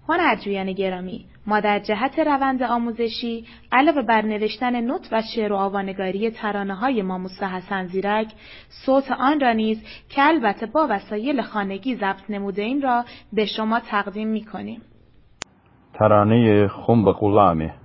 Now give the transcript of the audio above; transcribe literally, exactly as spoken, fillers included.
هنرجویان گرامی، ما در جهت روند آموزشی علاوه بر نوشتن نت و شعر و آوانگاری ترانه‌های ماموس حسن زیرک، صوت آن را نیز که البته با وسایل خانگی ضبط نموده‌ایم را به شما تقدیم می‌کنیم. ترانه خنب غلامه